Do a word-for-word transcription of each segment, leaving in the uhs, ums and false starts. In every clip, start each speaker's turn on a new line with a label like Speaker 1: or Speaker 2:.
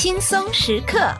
Speaker 1: 轻松时刻。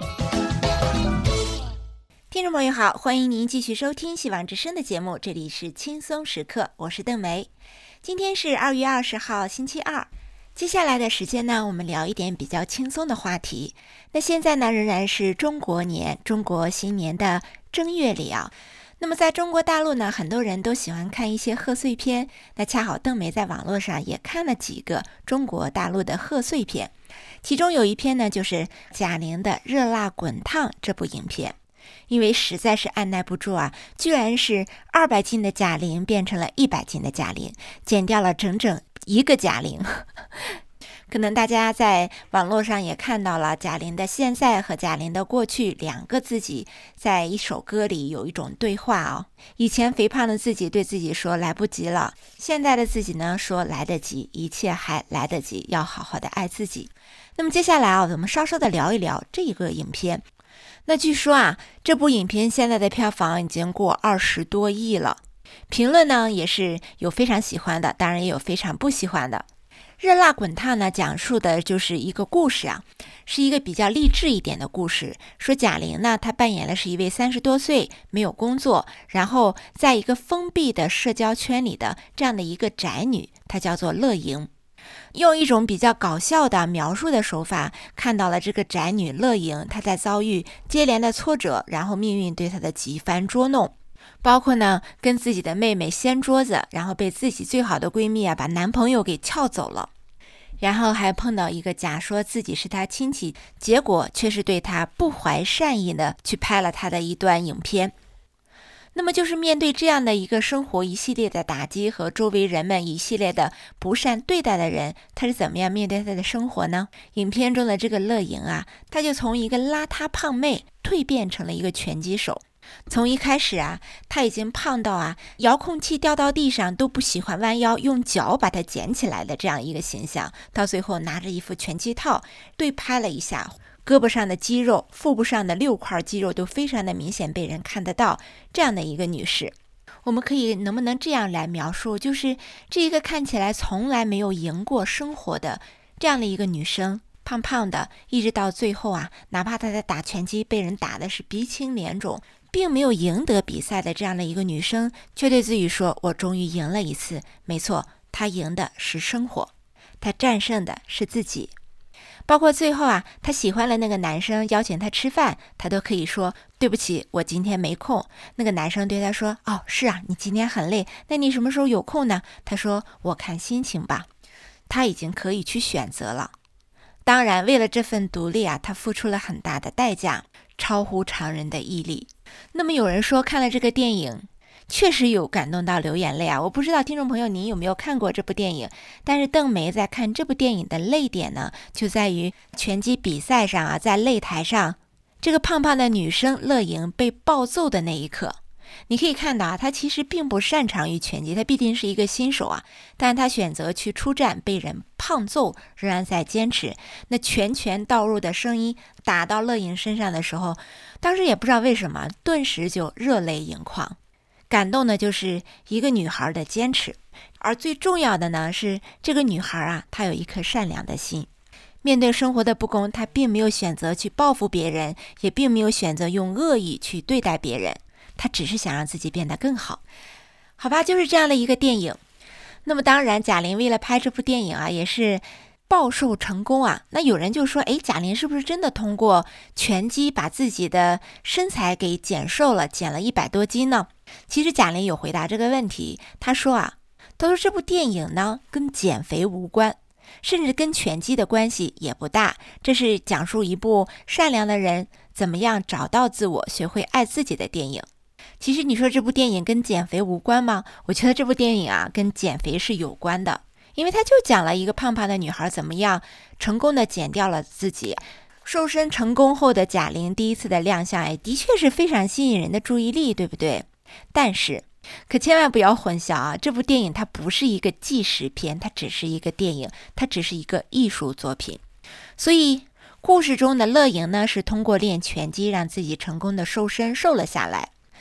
Speaker 1: 听众朋友好，欢迎您继续收听希望之声的节目，这里是轻松时刻，我是邓梅。今天是二月二十号星期二，接下来的时间呢，我们聊一点比较轻松的话题。那现在呢，仍然是中国年中国新年的正月里啊。那么在中国大陆呢，很多人都喜欢看一些贺岁片，那恰好邓梅在网络上也看了几个中国大陆的贺岁片，其中有一篇呢，就是贾玲的《热辣滚烫》这部影片。因为实在是按耐不住啊，居然是二百斤的贾玲变成了一百斤的贾玲，减掉了整整一个贾玲。可能大家在网络上也看到了贾玲的现在和贾玲的过去两个自己在一首歌里有一种对话哦。以前肥胖的自己对自己说来不及了，现在的自己呢说来得及，一切还来得及，要好好的爱自己。那么接下来啊，我们稍稍的聊一聊这一个影片。那据说啊，这部影片现在的票房已经过二十多亿了，评论呢也是有非常喜欢的，当然也有非常不喜欢的。热辣滚烫呢，讲述的就是一个故事啊，是一个比较励志一点的故事。说贾玲呢，她扮演的是一位三十多岁没有工作，然后在一个封闭的社交圈里的这样的一个宅女，她叫做乐莹。用一种比较搞笑的描述的手法，看到了这个宅女乐莹，她在遭遇接连的挫折，然后命运对她的几番捉弄，包括呢跟自己的妹妹掀桌子，然后被自己最好的闺蜜啊把男朋友给撬走了，然后还碰到一个假说自己是她亲戚，结果却是对她不怀善意的去拍了她的一段影片。那么就是面对这样的一个生活一系列的打击和周围人们一系列的不善对待的人，他是怎么样面对他的生活呢？影片中的这个乐莹啊，他就从一个邋遢胖妹蜕变成了一个拳击手。从一开始啊，他已经胖到啊，遥控器掉到地上都不喜欢弯腰，用脚把它捡起来的这样一个形象，到最后拿着一副拳击套对拍了一下，胳膊上的肌肉，腹部上的六块肌肉都非常的明显被人看得到，这样的一个女士。我们可以能不能这样来描述，就是这一个看起来从来没有赢过生活的这样的一个女生，胖胖的，一直到最后啊，哪怕她在打拳击被人打的是鼻青脸肿，并没有赢得比赛的这样的一个女生，却对自己说，我终于赢了一次。没错，她赢的是生活，她战胜的是自己。包括最后啊，他喜欢了那个男生，邀请他吃饭，他都可以说对不起，我今天没空。那个男生对他说，哦，是啊，你今天很累，那你什么时候有空呢？他说，我看心情吧。他已经可以去选择了。当然，为了这份独立啊，他付出了很大的代价，超乎常人的毅力。那么有人说看了这个电影确实有感动到流眼泪啊！我不知道听众朋友您有没有看过这部电影，但是邓梅在看这部电影的泪点呢，就在于拳击比赛上啊，在擂台上，这个胖胖的女生乐莹被暴揍的那一刻，你可以看到啊，她其实并不擅长于拳击，她毕竟是一个新手啊，但她选择去出战，被人胖揍，仍然在坚持。那拳拳到肉的声音打到乐莹身上的时候，当时也不知道为什么，顿时就热泪盈眶。感动的就是一个女孩的坚持，而最重要的呢是这个女孩啊，她有一颗善良的心，面对生活的不公，她并没有选择去报复别人，也并没有选择用恶意去对待别人，她只是想让自己变得更好。好吧，就是这样的一个电影。那么当然贾玲为了拍这部电影啊，也是爆瘦成功啊。那有人就说，诶，贾玲是不是真的通过拳击把自己的身材给减瘦了，减了一百多斤呢？其实贾玲有回答这个问题，她说啊，她说这部电影呢跟减肥无关，甚至跟拳击的关系也不大，这是讲述一部善良的人怎么样找到自我，学会爱自己的电影。其实你说这部电影跟减肥无关吗？我觉得这部电影啊跟减肥是有关的，因为它就讲了一个胖胖的女孩怎么样成功的减掉了自己。瘦身成功后的贾玲第一次的亮相，哎，的确是非常吸引人的注意力，对不对？但是可千万不要混淆啊，这部电影它不是一个纪实片，它只是一个电影，它只是一个艺术作品。所以故事中的乐莹呢，是通过练拳击让自己成功的瘦身，瘦了下来。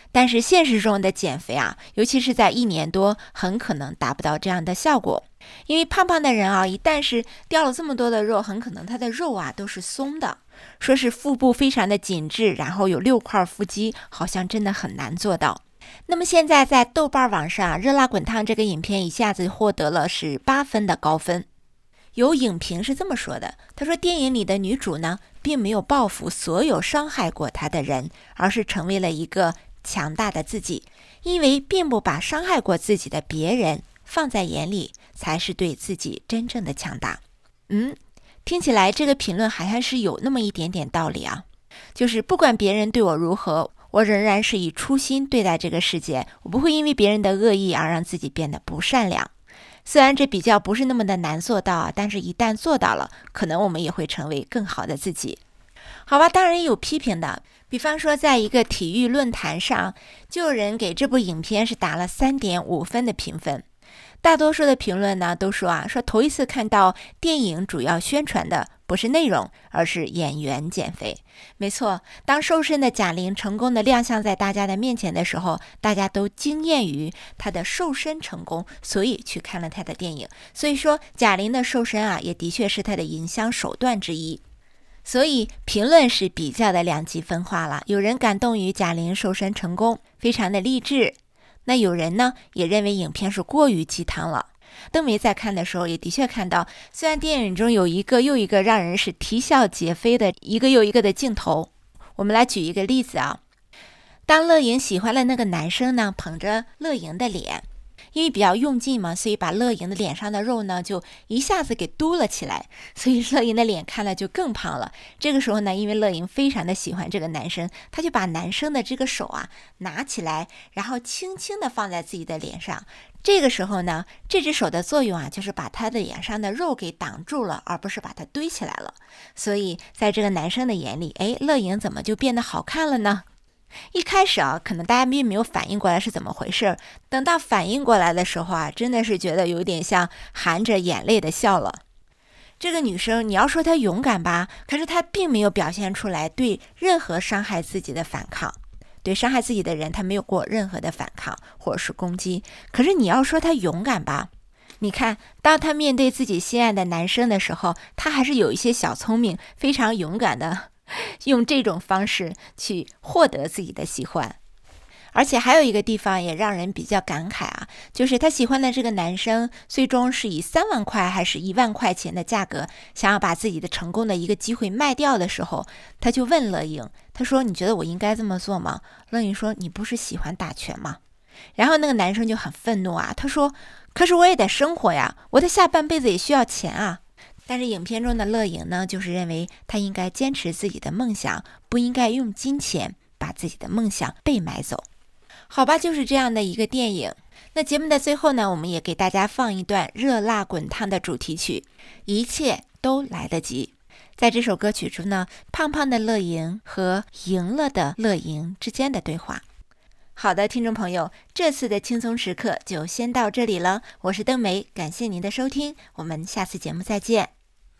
Speaker 1: 但是现实中的减肥啊，尤其是在一年多，很可能达不到这样的效果。因为胖胖的人啊，一旦是掉了这么多的肉，很可能他的肉啊都是松的，说是腹部非常的紧致，然后有六块腹肌，好像真的很难做到。那么现在在豆瓣网上，热辣滚烫这个影片一下子获得了是八分的高分。有影评是这么说的，他说电影里的女主呢，并没有报复所有伤害过她的人，而是成为了一个强大的自己，因为并不把伤害过自己的别人放在眼里，才是对自己真正的强大。嗯，听起来这个评论还是有那么一点点道理啊，就是不管别人对我如何，我仍然是以初心对待这个世界，我不会因为别人的恶意而让自己变得不善良。虽然这比较不是那么的难做到，但是一旦做到了，可能我们也会成为更好的自己。好吧，当然也有批评的，比方说在一个体育论坛上，就有人给这部影片是打了 三点五 分的评分。大多数的评论呢都说啊，说头一次看到电影主要宣传的不是内容，而是演员减肥。没错，当瘦身的贾玲成功的亮相在大家的面前的时候，大家都惊艳于她的瘦身成功，所以去看了她的电影。所以说贾玲的瘦身啊，也的确是她的营销手段之一。所以评论是比较的两极分化了，有人感动于贾玲瘦身成功，非常的励志。那有人呢也认为影片是过于鸡汤了。邓梅在看的时候也的确看到，虽然电影中有一个又一个让人是啼笑皆非的一个又一个的镜头，我们来举一个例子啊。当乐莹喜欢的那个男生呢，捧着乐莹的脸，因为比较用劲嘛，所以把乐莹的脸上的肉呢就一下子给嘟了起来，所以乐莹的脸看了就更胖了。这个时候呢，因为乐莹非常的喜欢这个男生，他就把男生的这个手啊拿起来，然后轻轻的放在自己的脸上。这个时候呢，这只手的作用啊，就是把他的脸上的肉给挡住了，而不是把它堆起来了。所以在这个男生的眼里，哎，乐莹怎么就变得好看了呢？一开始啊，可能大家并没有反应过来是怎么回事，等到反应过来的时候啊，真的是觉得有点像含着眼泪的笑了。这个女生，你要说她勇敢吧，可是她并没有表现出来对任何伤害自己的反抗，对伤害自己的人，她没有过任何的反抗或者是攻击。可是你要说她勇敢吧，你看，当她面对自己心爱的男生的时候，她还是有一些小聪明，非常勇敢的用这种方式去获得自己的喜欢。而且还有一个地方也让人比较感慨啊，就是他喜欢的这个男生最终是以三万块还是一万块钱的价格想要把自己的成功的一个机会卖掉的时候，他就问乐莹，他说你觉得我应该这么做吗？乐莹说你不是喜欢打拳吗？然后那个男生就很愤怒啊，他说可是我也得生活呀，我的下半辈子也需要钱啊。但是影片中的乐莹呢，就是认为他应该坚持自己的梦想，不应该用金钱把自己的梦想被买走。好吧，就是这样的一个电影。那节目的最后呢，我们也给大家放一段热辣滚烫的主题曲，一切都来得及。在这首歌曲中呢，胖胖的乐莹和赢了的乐莹之间的对话。好的，听众朋友，这次的轻松时刻就先到这里了。我是邓梅，感谢您的收听，我们下次节目再见。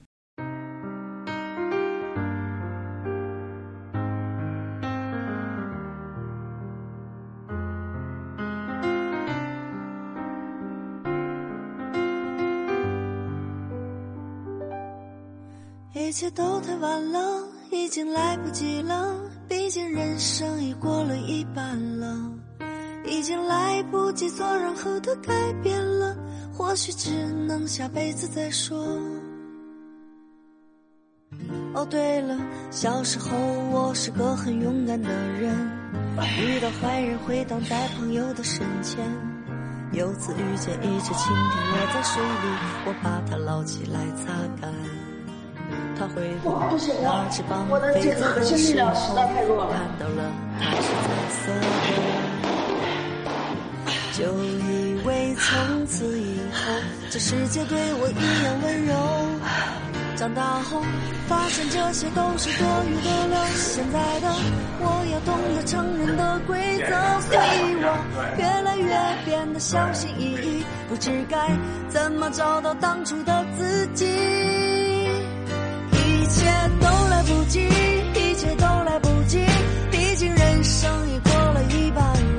Speaker 2: 一切都太晚了，已经来不及了，毕竟人生已过了一半了，已经来不及做任何的改变了，或许只能下辈子再说。哦对了，小时候我是个很勇敢的人，遇到坏人会挡在朋友的身前，有次遇见一只蜻蜓落在水里，我把它捞起来擦干，他回头拿翅膀飞走的时候，看到了它是彩色的，就以为从此以后这世界对我一样温柔。长大后发现这些都是多余的了，现在的我要懂得成人的规则，所以我越来越变得小心翼翼，不知该怎么找到当初的自己。一切都来不及，一切都来不及，毕竟人生已过了一半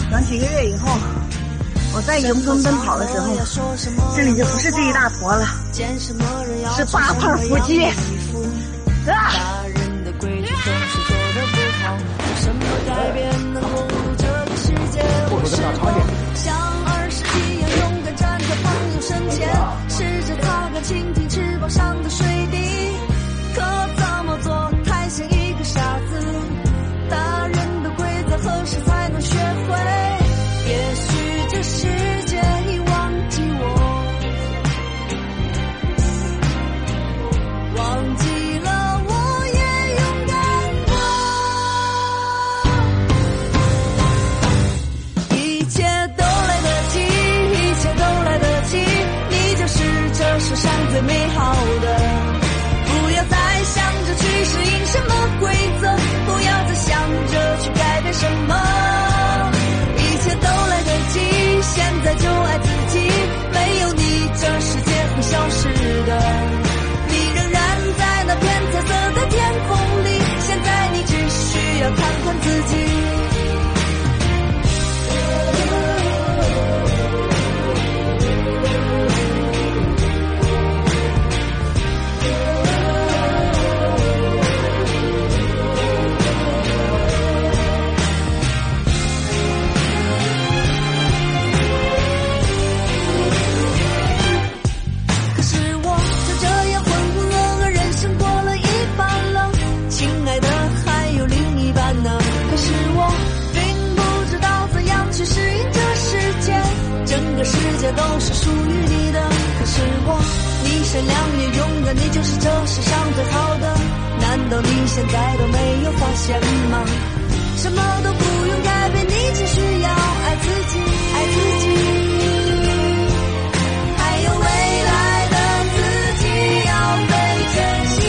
Speaker 3: 等几个月以后，我在迎风奔跑的时候，这里就不是这一大坨了，是八块腹肌。啊！
Speaker 4: 后手再长一点。
Speaker 2: 像二十一样勇敢站在朋友身前，试着擦干蜻蜓翅膀上的水滴，可怎么做太像一个傻子。大人的规则何时才能学会？也许这世界已忘记我，忘记了我也勇敢过。一切都来得及，一切都来得及，你就是这世上最美好的。不要再想着去适应什么规则，不要再想着去改变什么，一切都来得及，现在就爱自己，没有你这世界会消失的。你仍然在那片彩色的天空里，现在你只需要看看自己。都是属于你的，可是我，你善良也勇敢，你就是这世上最好的。难道你现在都没有发现吗？什么都不用改变，你只需要爱自己，爱自己。还有未来的自己要被珍惜。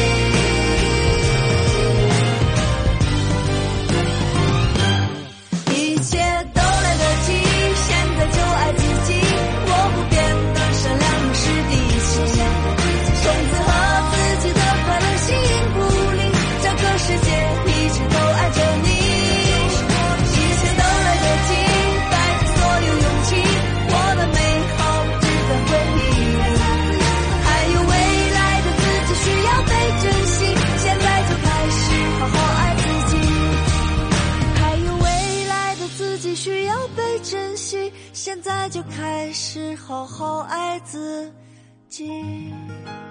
Speaker 2: 一切都来得及，现在就爱自己。我不变的善良是底线，从此和自己的快乐形影不离，这个世界一直都爱着你。一切都来得及，带着所有勇气，我的美好只在回忆。还有未来的自己需要被珍惜，现在就开始好好爱自己。还有未来的自己需要被珍惜，现在就开始好好爱自己。